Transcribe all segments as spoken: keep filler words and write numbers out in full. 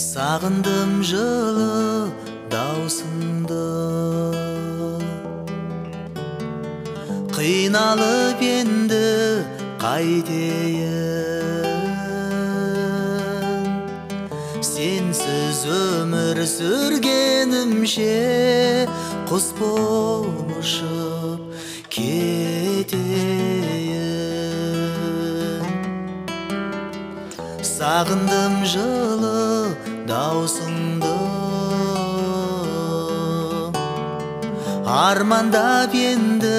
Сағындым жылы даусыңды, қиналып енді қайтейін. Сенсіз өмір сүргенімше құс болып ұшып кетейін. Сағындым жылы даусыңды, армандап енді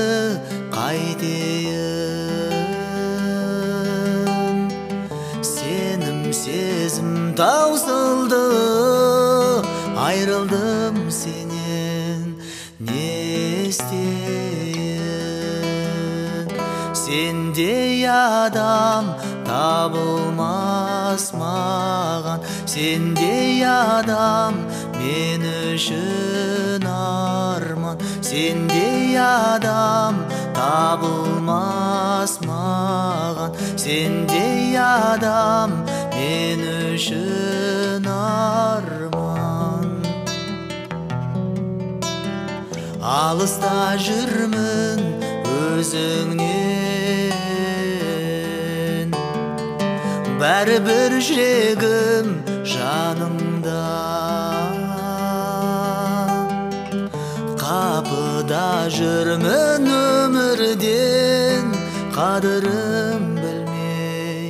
қайтейін. Сенім сезім таусылды, айрылдым сенен не істейін. Сендей адам табылмас маған, сендей адам мен үшін арман. Сендей адам табылмас маған, сендей адам мен үшін арман. Алыста жүрмін өзіңнен, бәрібір жүрегім жанымда. Қапыда жүрмін өмірден, қадірім білмей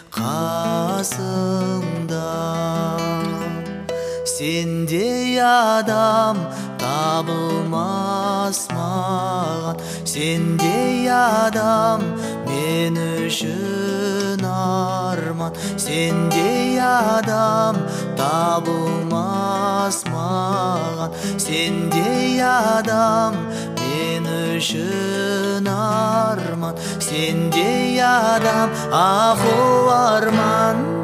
қасымда. Сендей адам табылмас маған, сендей адам мен үшін арман. Сендей адам табылмас маған, сендей адам мен үшін арман. Сендей адам аху арман.